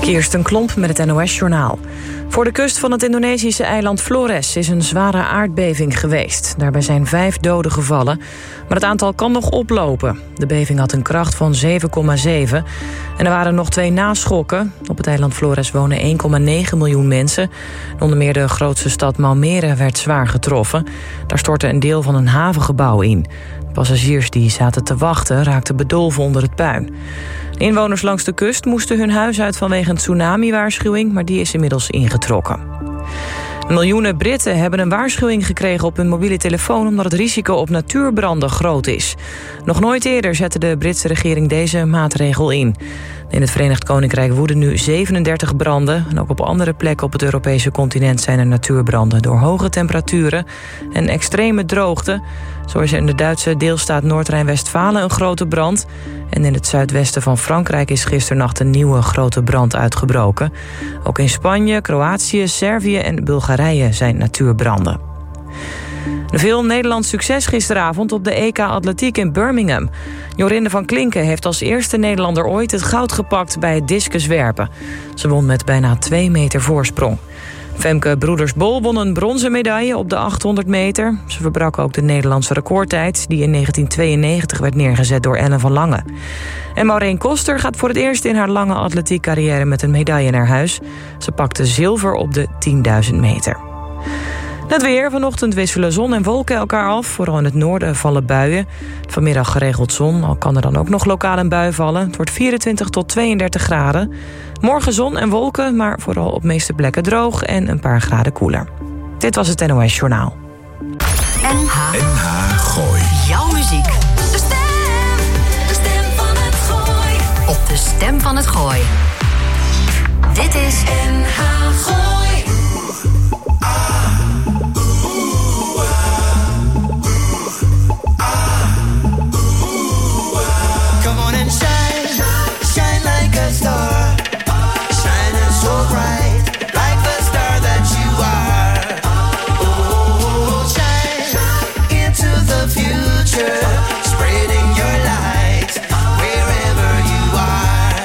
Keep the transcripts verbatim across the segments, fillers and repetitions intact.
Kirsten Klomp met het N O S-journaal. Voor de kust van het Indonesische eiland Flores is een zware aardbeving geweest. Daarbij zijn vijf doden gevallen, maar het aantal kan nog oplopen. De beving had een kracht van zeven komma zeven en er waren nog twee naschokken. Op het eiland Flores wonen één komma negen miljoen mensen. Onder meer de grootste stad Maumere werd zwaar getroffen. Daar stortte een deel van een havengebouw in. De passagiers die zaten te wachten raakten bedolven onder het puin. Inwoners langs de kust moesten hun huis uit vanwege een tsunami-waarschuwing, maar die is inmiddels ingetrokken. Miljoenen Britten hebben een waarschuwing gekregen op hun mobiele telefoon omdat het risico op natuurbranden groot is. Nog nooit eerder zette de Britse regering deze maatregel in. In het Verenigd Koninkrijk woeden nu zevenendertig branden. En ook op andere plekken op het Europese continent zijn er natuurbranden door hoge temperaturen en extreme droogte. Zo is er in de Duitse deelstaat Noord-Rijn-Westfalen een grote brand. En in het zuidwesten van Frankrijk is gisternacht een nieuwe grote brand uitgebroken. Ook in Spanje, Kroatië, Servië en Bulgarije zijn natuurbranden. Veel Nederlands succes gisteravond op de E K Atletiek in Birmingham. Jorinde van Klinken heeft als eerste Nederlander ooit het goud gepakt bij het discuswerpen. Ze won met bijna twee meter voorsprong. Femke Broeders-Bol won een bronzen medaille op de achthonderd meter. Ze verbrak ook de Nederlandse recordtijd die in negentien tweeënnegentig werd neergezet door Ellen van Lange. En Maureen Koster gaat voor het eerst in haar lange atletiekcarrière met een medaille naar huis. Ze pakte zilver op de tienduizend meter. Het weer. Vanochtend wisselen zon en wolken elkaar af. Vooral in het noorden vallen buien. Vanmiddag geregeld zon, al kan er dan ook nog lokaal een bui vallen. Het wordt vierentwintig tot tweeëndertig graden. Morgen zon en wolken, maar vooral op de meeste plekken droog en een paar graden koeler. Dit was het N O S Journaal. N H N H Gooi. Jouw muziek. De stem, de stem van het Gooi. Op de stem van het Gooi. Dit is N H Gooi. Star, shining so bright, like the star that you are. Oh, shine into the future, spreading your light wherever you are.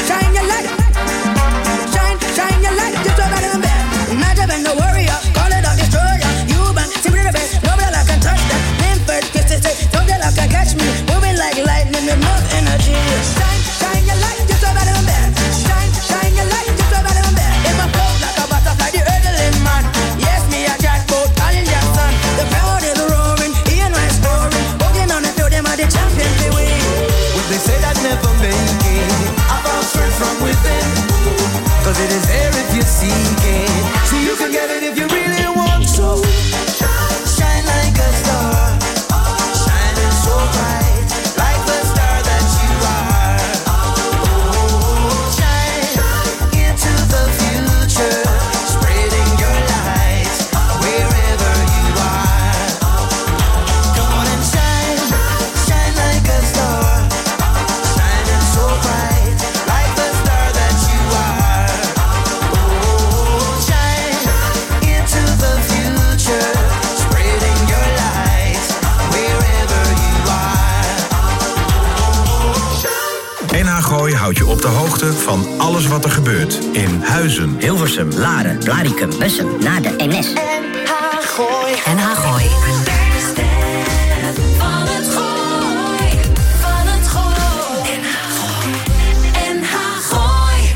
Shine your light, just so that I'm there. Not even no worry, call it a op de hoogte van alles wat er gebeurt in Huizen, Hilversum, Laren, Blaricum, Bussum, Naarden, Eemnes. En haar gooi. Van het Gooi. Van het Gooi. En haar Gooi.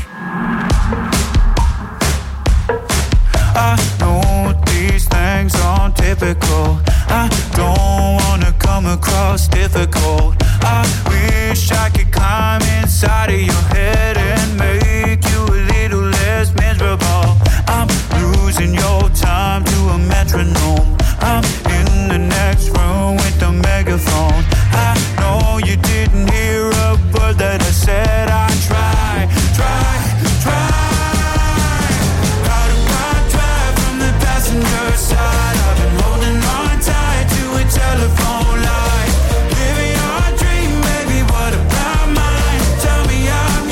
I know these things aren't typical. I don't wanna come across difficult. I wish I could climb inside of your head and make you a little less miserable. I'm losing your time to a metronome. I'm in the next room with the megaphone. I know you didn't hear a word that I said. I try, try, try. How do I drive from the passenger side? I've been holding on tight to a telephone line. Living your dream, baby, what about mine? Tell me I'm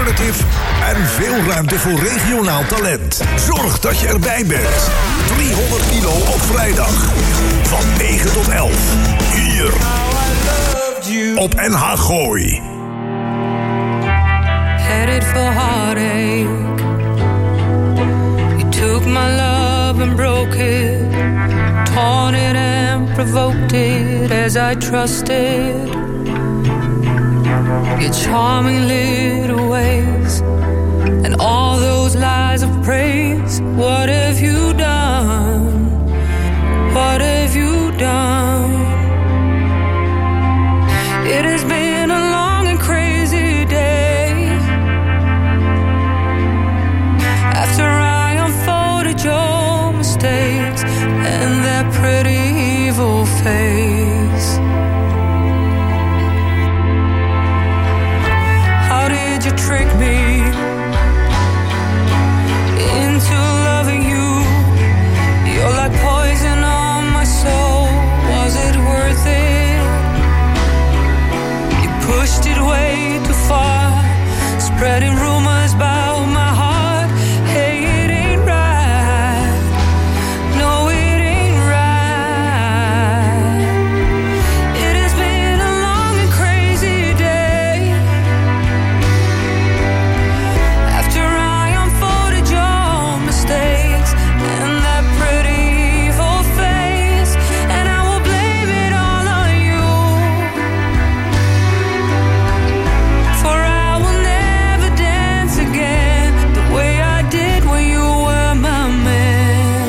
alternative en veel ruimte voor regionaal talent. Zorg dat je erbij bent. driehonderd kilo op vrijdag. Van negen tot elf. Hier. Op N H Gooi. Headed for heartache. You took my love and broke it. Torn it and provoked it as I trusted. Your charming little ways and all those lies of praise. What have you done? What have you done? It has been a long and crazy day. After I unfolded your mistakes and that pretty evil face. How did you trick me into loving you? You're like poison on my soul. Was it worth it? You pushed it way too far, spreading rumors about my heart. Hey, it ain't right. No, it ain't right. It has been a long and crazy day. After I unfolded your mistakes and that pretty evil face, and I will blame it all on you. For I will never dance again the way I did when you were my man.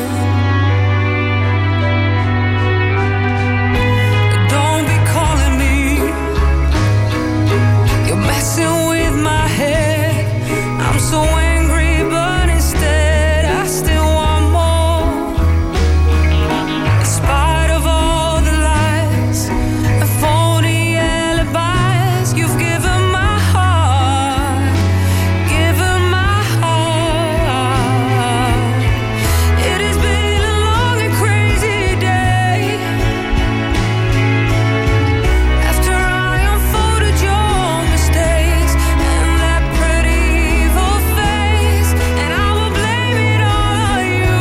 Don't be calling me. You're messing with my head. I'm so angry, but instead I still want more. In spite of all the lies and phony alibis, you've given my heart, given my heart. It has been a long and crazy day. After I unfolded your mistakes and that pretty evil face, and I will blame it all on you.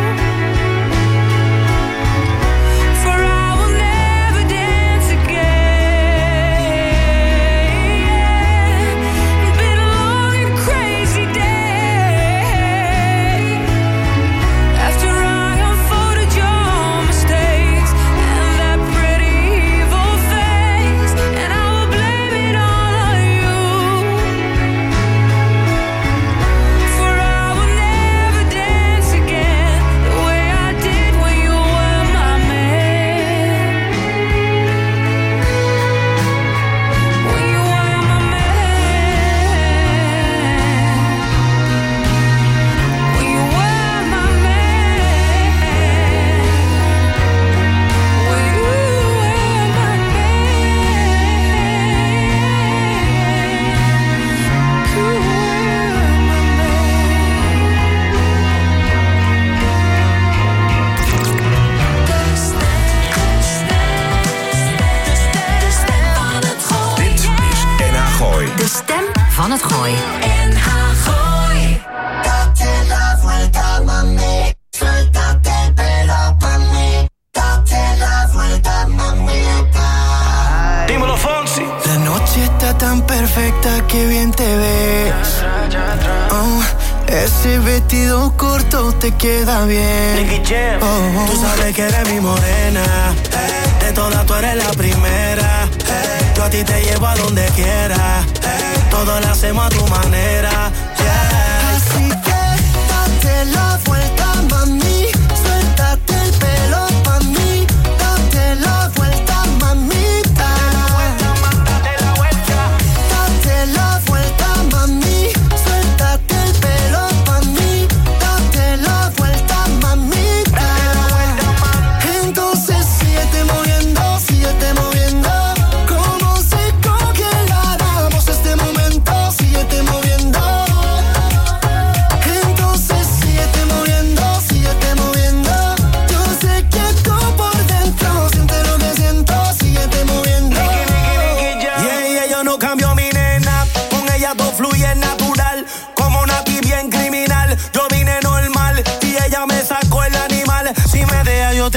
For I will never dance again. It's been a long and crazy day. After I unfolded your mistakes and that pretty evil face, and I will blame it all on you. For I will never dance again the way I did when you were my man. When you were my man. When you were my man. When you were my man. You were Dit is N H Gooi. De stem van het Gooi. N H Gooi. Date la vuelta, mami. Suéltate el pelo pa' mí. Date la vuelta, mamita. Dímelo, Fonsi. La noche está tan perfecta que bien te ves. Oh, ese vestido corto te queda bien. Nicky Jam. Oh, oh. Tú sabes que eres mi morena. De todas tú eres la primera. Yo a ti te llevo a donde quiera. Todo lo hacemos a tu manera. Yeah. Así que date la vuelta, mami. Suéltate el pelo pa' mí. Date la vuelta, mamita. Date la vuelta. Date la vuelta, mami. Suéltate el pelo pa' mí. Date la vuelta, mamita. Entonces síguete moviendo, síguete moviendo. Como si congeláramos este momento. Síguete moviendo. Entonces síguete moviendo,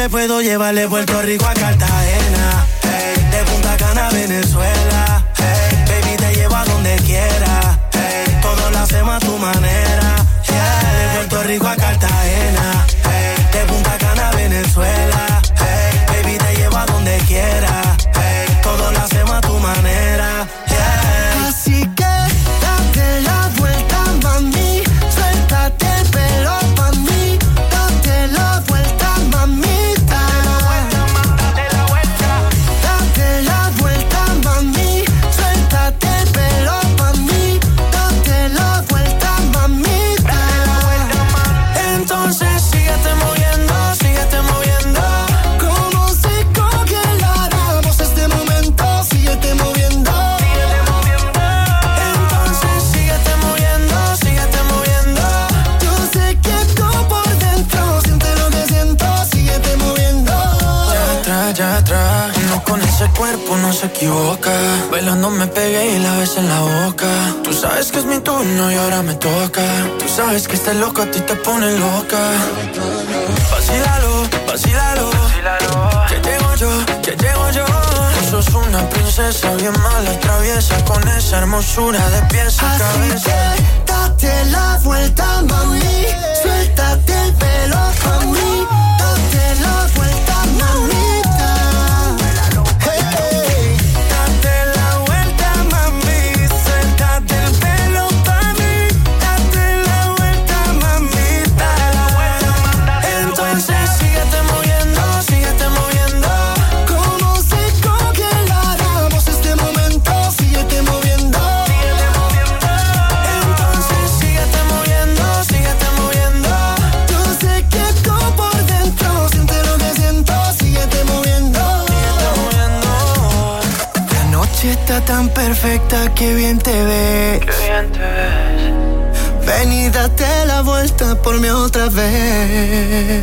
quieres puedo llevarle Puerto Rico a Cartagena, hey, de Punta Cana a Venezuela, hey, baby te llevo a donde quiera, hey, todo lo hacemos a tu manera, yeah, de Puerto Rico a Cartagena, hey, de Punta Cana a Venezuela, hey, baby te llevo a donde quiera, hey, todo lo hacemos a tu manera, yeah. Así que date la vuelta, mami, suéltate el pelo pa' mí, date la vuelta, mamita. Date la vuelta, date la vuelta, mami, suéltate el pelo pa' mí, date la vuelta, mamita. Entonces síguete moviendo, síguete moviendo. Como si congeláramos este momento, síguete moviendo. Síguete moviendo. Entonces síguete moviendo, síguete moviendo. Yo sé que tú por dentro sientes lo que siento, síguete moviendo. Ya atrás, ya atrás. Uno con ese cuerpo no se equivoca. Bailando me pegué y la ves en la boca. Tú sabes que es mi turno y ahora me toca. Tú sabes que este loco a ti te pone loca. Vacílalo, vacílalo, que llego yo, que llego yo. Tú sos una princesa bien mala, traviesa, con esa hermosura de pies a Así cabeza. que date la vuelta, mami, suéltate el pelo pa' mí, date la vuelta, mamita. Hey, Date la vuelta, mami, suéltate el pelo pa' mí. Date la vuelta, mamita. Entonces síguete moviendo, síguete moviendo. como si congeláramos este momento, síguete moviendo. Síguete moviendo. Entonces síguete moviendo, síguete moviendo. Yo sé que tú por dentro sientes lo que siento, síguete moviendo. Síguete moviendo. La noche está tan perfecta, que bien te ves. Qué bien te ves. Ven y date la vuelta por mí otra vez.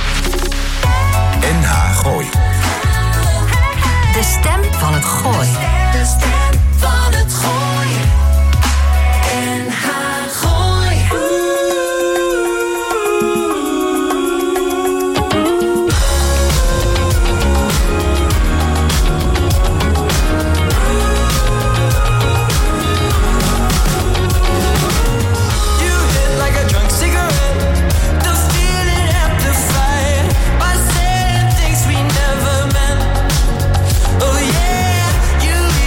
N H Gooi. De stem van het Gooi. De stem van het Gooi. N H Gooi. You hit like a drunk cigarette. The feeling amplified by saying things we never meant. Oh yeah, you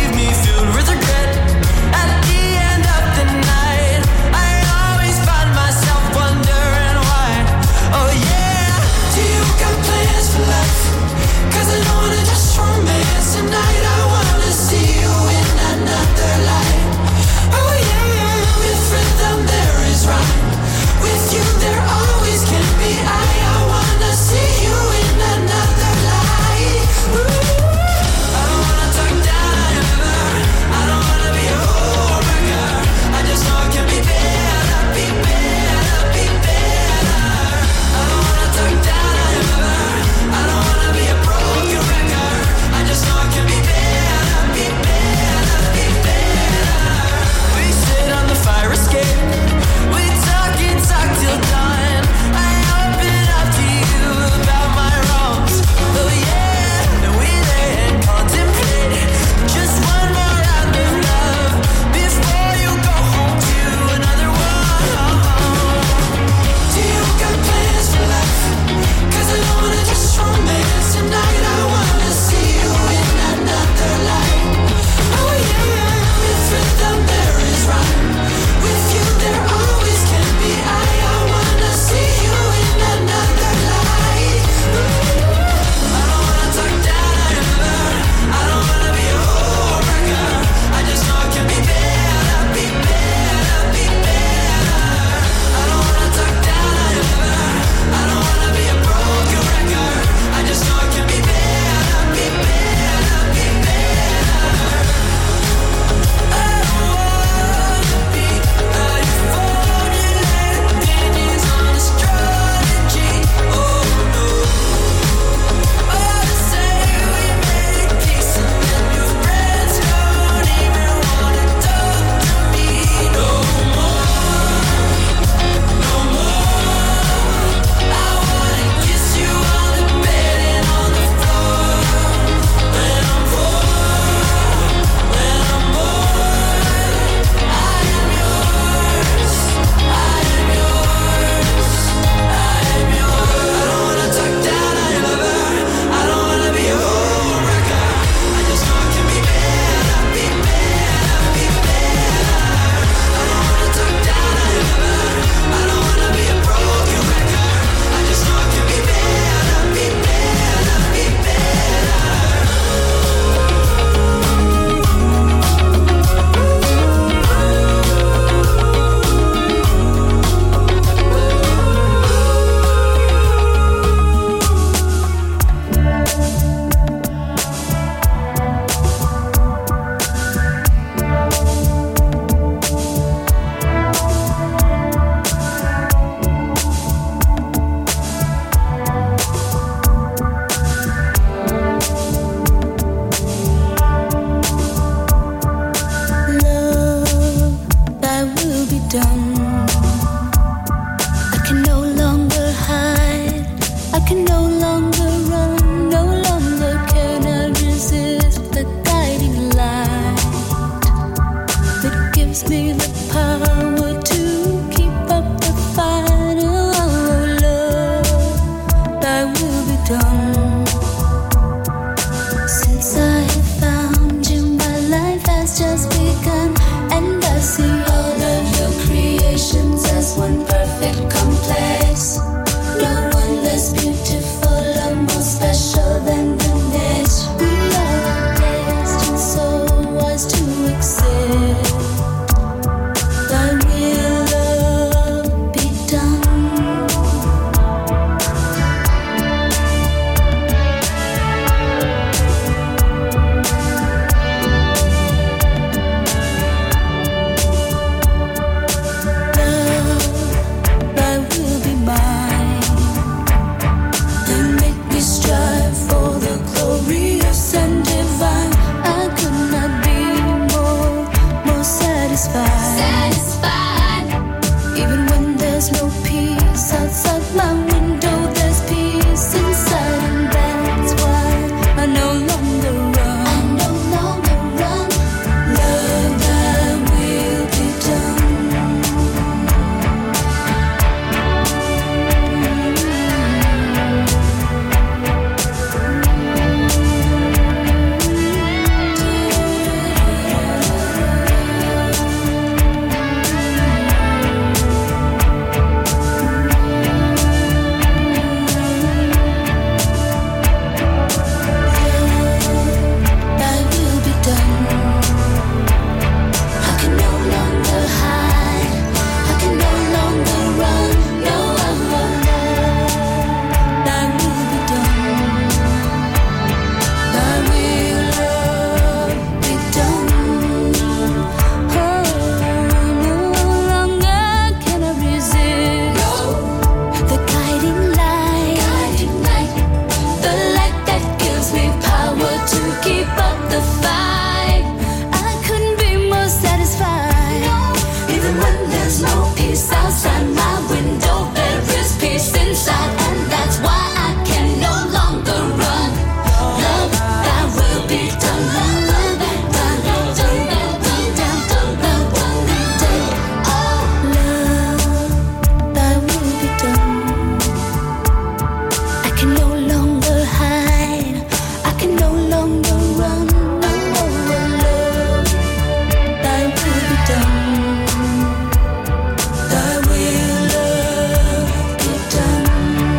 longer run. No more love, thy will be done. Thy will, love, be done.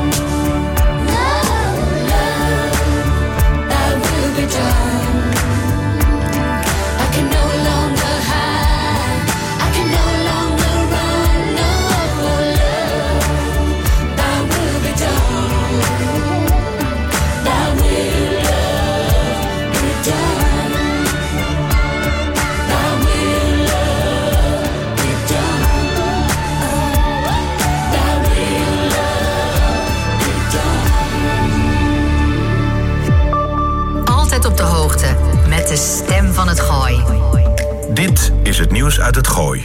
Love, love, thy will be done. I can no longer hide. I can no longer run. No more love, thy will be done. Thy will, love, be done. Thy will, love, be done. Thy will, love, be done. Altijd op de hoogte met de stem van het Gooi. Dit is het nieuws uit het Gooi.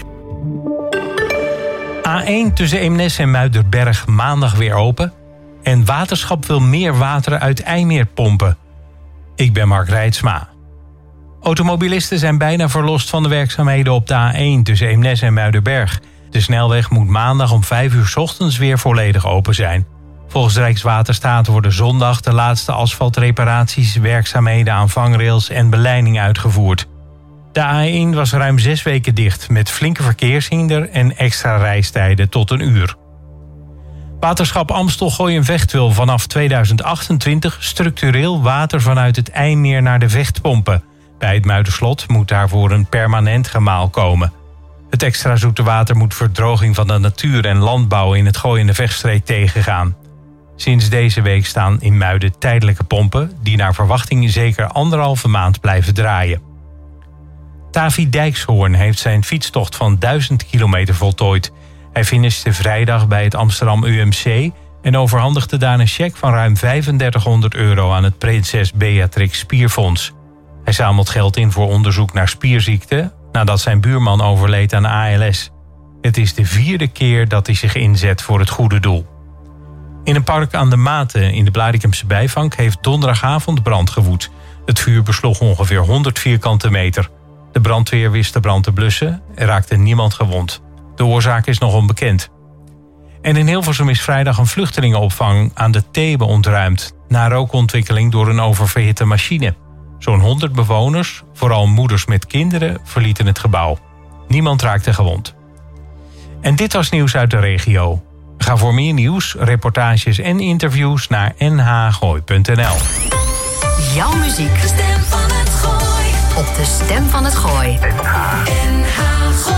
A één tussen Eemnes en Muiderberg maandag weer open. En Waterschap wil meer water uit IJmeer pompen. Ik ben Mark Reitsma. Automobilisten zijn bijna verlost van de werkzaamheden op de A één tussen Eemnes en Muiderberg. De snelweg moet maandag om vijf uur 's ochtends weer volledig open zijn. Volgens Rijkswaterstaat worden zondag de laatste asfaltreparaties, werkzaamheden aan vangrails en beleiding uitgevoerd. De A één was ruim zes weken dicht met flinke verkeershinder en extra reistijden tot een uur. Waterschap Amstel Gooi en Vecht wil vanaf tweeduizend achtentwintig structureel water vanuit het IJmeer naar de Vecht pompen. Bij het Muiderslot moet daarvoor een permanent gemaal komen. Het extra zoete water moet verdroging van de natuur en landbouw in het Gooi en de Vechtstreek tegengaan. Sinds deze week staan in Muiden tijdelijke pompen die naar verwachting zeker anderhalve maand blijven draaien. Tavi Dijkshoorn heeft zijn fietstocht van duizend kilometer voltooid. Hij finishte vrijdag bij het Amsterdam U M C en overhandigde daar een cheque van ruim vijfendertighonderd euro aan het Prinses Beatrix Spierfonds. Hij zamelt geld in voor onderzoek naar spierziekten nadat zijn buurman overleed aan A L S. Het is de vierde keer dat hij zich inzet voor het goede doel. In een park aan de Maten in de Blaricumse Bijvank heeft donderdagavond brand gewoed. Het vuur besloeg ongeveer honderd vierkante meter. De brandweer wist de brand te blussen. Er raakte niemand gewond. De oorzaak is nog onbekend. En in Hilversum is vrijdag een vluchtelingenopvang aan de Thebe ontruimd na rookontwikkeling door een oververhitte machine. Zo'n honderd bewoners, vooral moeders met kinderen, verlieten het gebouw. Niemand raakte gewond. En dit was nieuws uit de regio. Ga voor meer nieuws, reportages en interviews naar n h gooi punt n l. Jouw muziek. De stem van het Gooi. Op de stem van het Gooi. N H Gooi.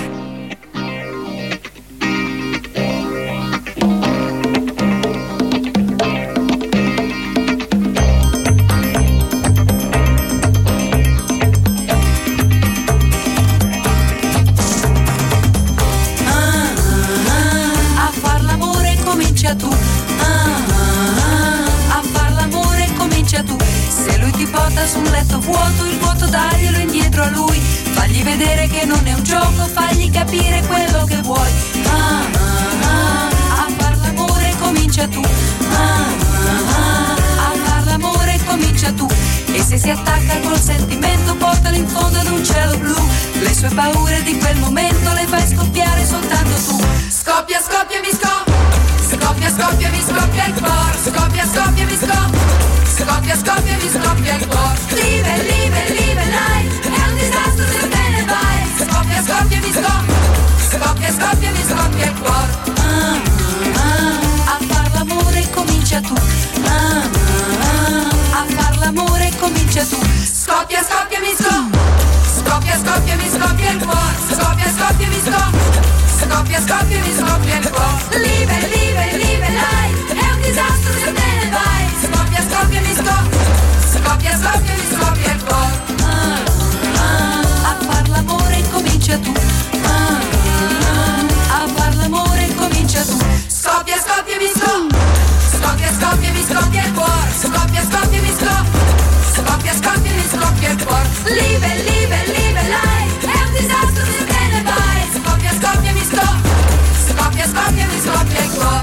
Tu ah, ah, a far l'amore comincia tu. Se lui ti porta su un letto vuoto, il vuoto daglielo indietro a lui. Fagli vedere che non è un gioco, fagli capire quello che vuoi. Ah, ah, ah, a far l'amore comincia tu. Ah, ah, a far l'amore comincia tu. E se si attacca col sentimento, portalo in fondo ad un cielo blu. Le sue paure di quel momento le fai scoppiare soltanto tu. Scoppia, scoppia, mi scoppia. Scoppia, scoppia, mi scoppia il cuore. Scoppia, scoppia, mi scoppia. Scoppia, scoppia, mi scoppia il cuore. Live, live, live, lei. È un disastro se te ne vai. Scoppia, scoppia, mi scoppia. Scoppia, scoppia, mi scoppia il cuore. Ah, ah, a far l'amore comincia tu. Ah, ah, a far l'amore comincia tu. Scoppia, scoppia, mi scoppia. Scoppia, scoppia, mi scoppia il cuore. Scoppia, scoppia, mi scoppia. Scoppia, scoppia, mi scoppia il cuore. Live, live, live, lei. È un disastro se te ne vai. Scoppia, scoppia, mi scoppia. Scoppia, scoppia, mi scoppia il cuore. Ah, ah, a far l'amore comincia tu. Ah, ah, a far l'amore comincia tu. Scoppia, scoppia, mi scoppia. Scoppia, scoppia, mi scoppia il cuore. Scoppia, scoppia, mi scoppia. Scoppia, scoppia, mi scoppia il cuore. Live, live, live, lei. È un disastro se te ne vai. Scoppia, scoppia, mi scoppia. Scoppia, scoppia, mi scoppia il cuore.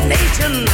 nation.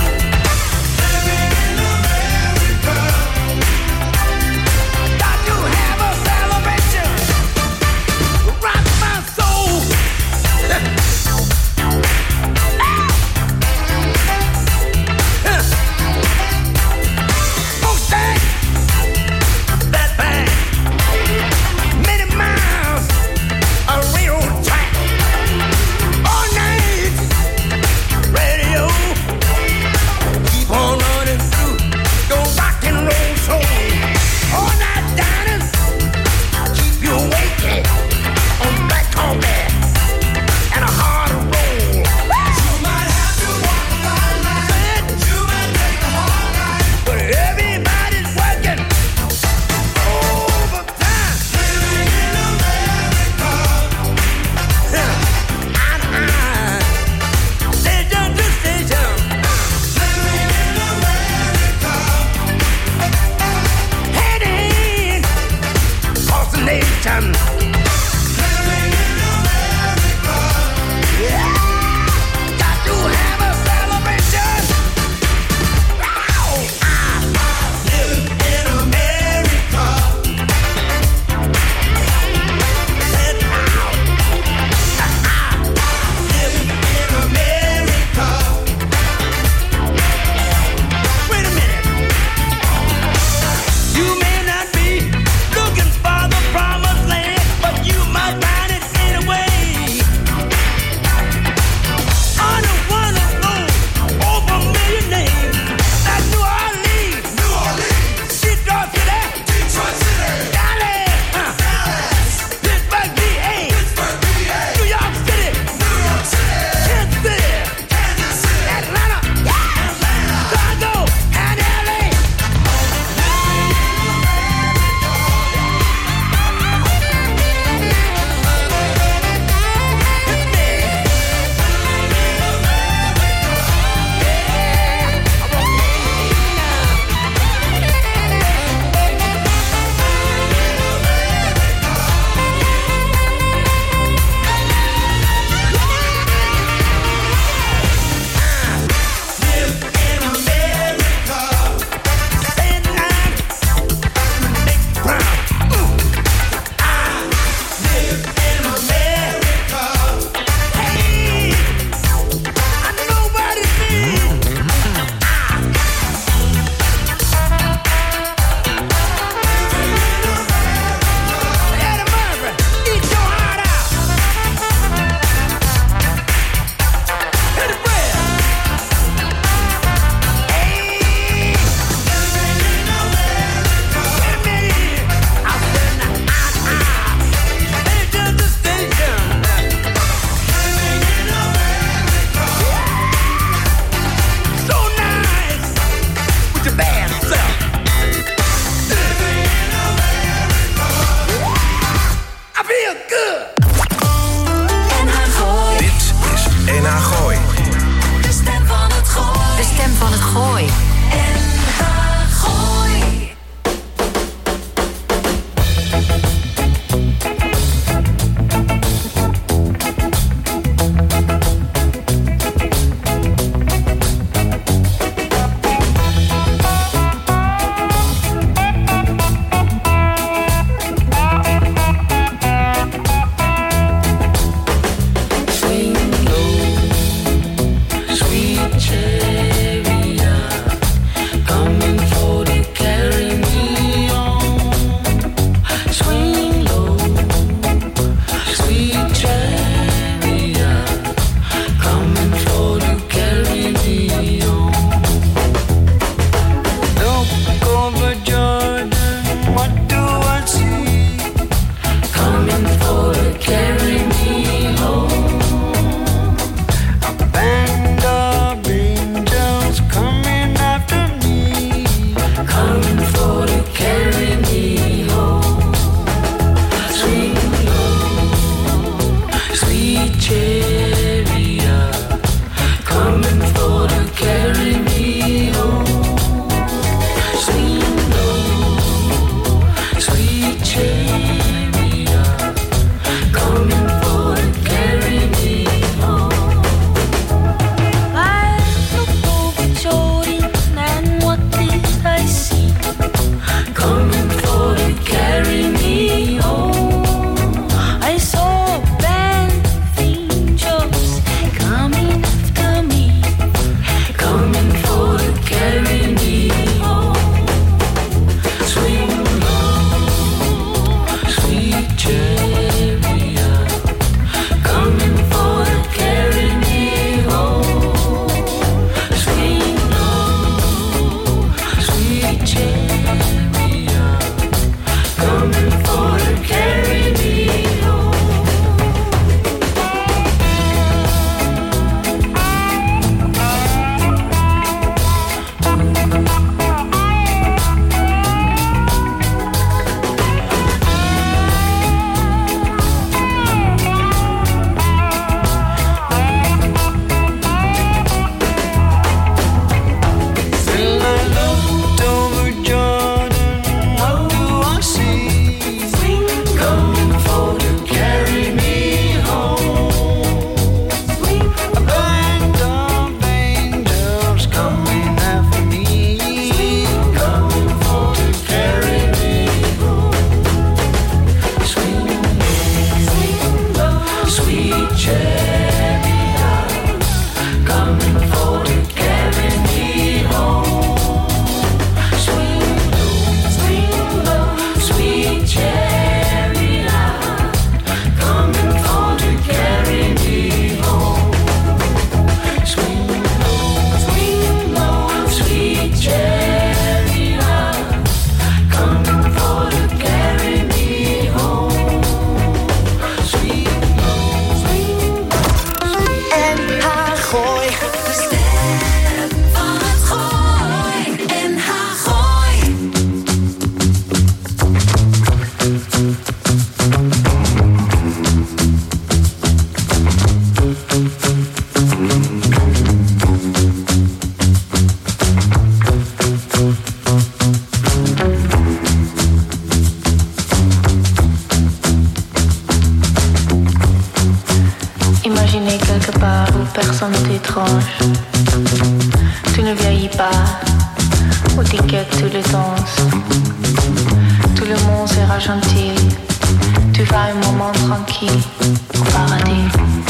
pas, au ticket tu le danses. Tout le monde sera gentil, tu vas un moment tranquille au paradis.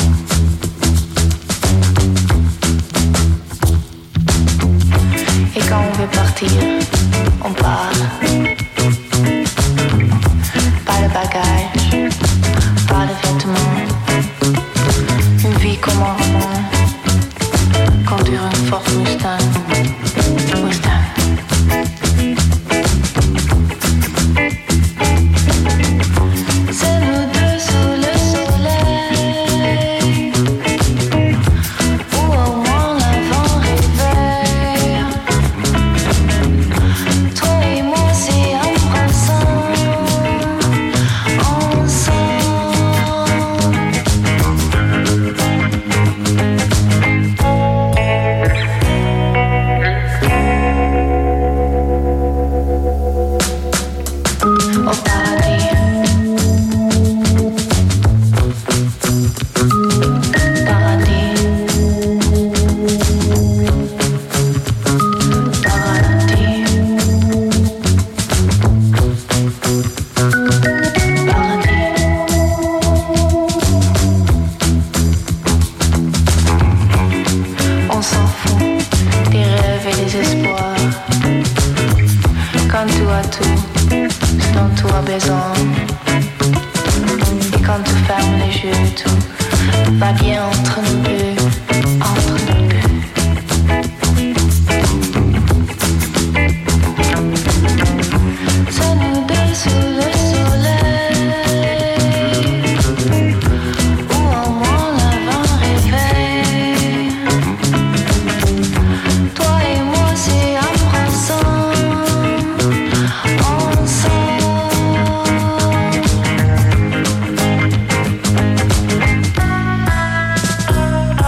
Et quand on veut partir, on part. Pas de bagages, pas de vêtements. Une vie comme un roman, conduire une Ford Mustang. Mustang. C'est nous deux sous le soleil, ou au moins l'avant réveil. Toi et moi c'est embrassant, au paradis. Paradis. Paradis. Paradis. On s'en fout des rêves et des espoirs. Quand tu as tout ce dont tu as besoin, et quand tu fermes les yeux, tout va bien entre nous deux, entre nous deux. C'est nous deux sous le soleil, ou au moins l'avant réveil. Toi et moi c'est embrassant. Ensemble.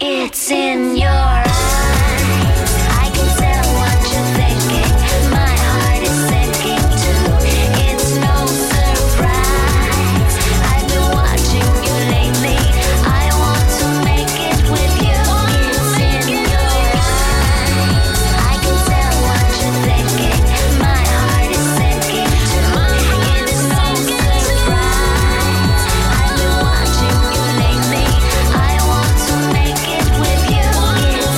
It's in your eyes. I can tell what you're thinking. My heart is sinking too. It's no surprise. I've been watching you lately. I want to make it with you. It's in your eyes. I can tell what you're thinking. My heart is sinking too. It's no surprise. I've been watching you lately. I want to make it with you. It's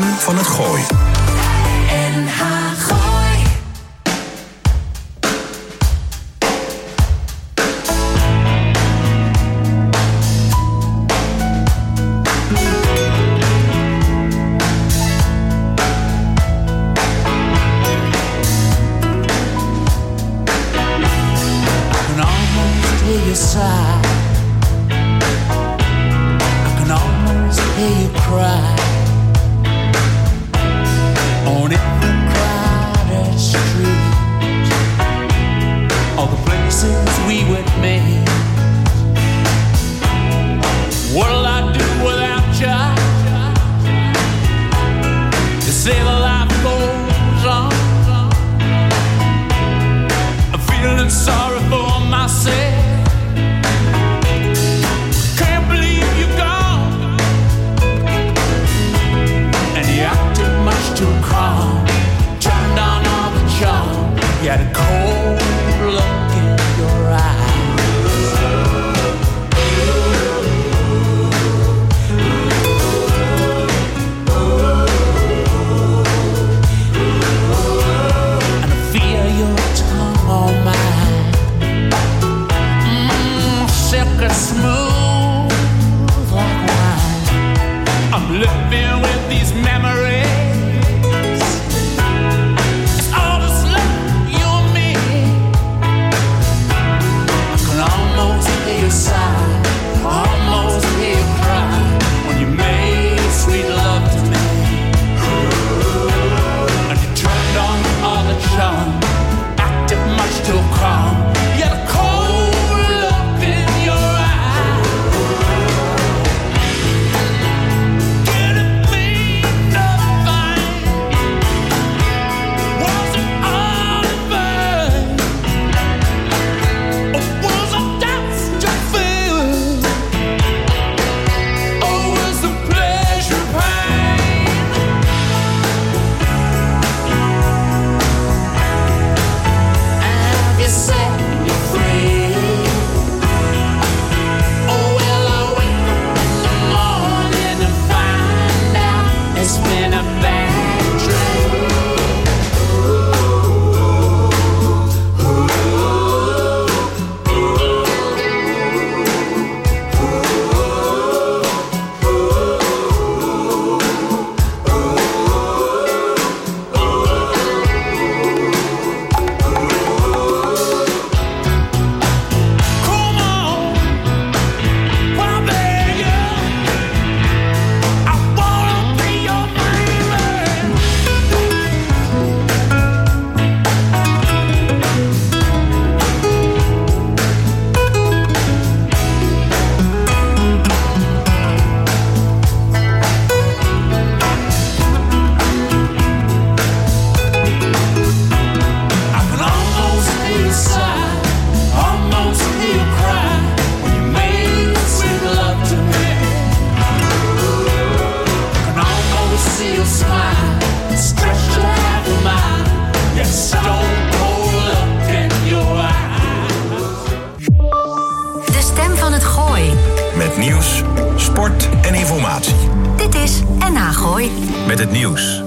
van het Gooi. N H Gooi. I can almost hear you sigh. I can almost hear you cry. On every crowded street, all the places we would meet. What'll I do without you? They say the life goes on. I'm feeling sorry for myself. Can't believe you're gone, and you acted much too calm. Turned on all the charm. You had a cold look in your eyes. And I feel your tongue on mine. Mmm, silk and smooth like wine. I'm living with these memories. It's all that's left, you and me. I can almost hear you sigh, almost hear you cry when you made sweet love to me. And you turned on all the charm, acted much too calm. You had a cold look in your eye. Did it mean nothing? Was it all in vain? Or was it just a feeling? Or was the pleasure pain? Have you set me free? Oh, well, I wake up in the morning and find out it's been a bad dream. Come on, I beg you. I wanna be your baby. I can almost hear you sigh, almost hear you cry when you made sweet love to me. I can almost see you smile, stretch to half a mile. That stone cold look in your eyes. De stem van het Gooi. Met nieuws, sport en informatie. Dit is N H Gooi. Met het nieuws.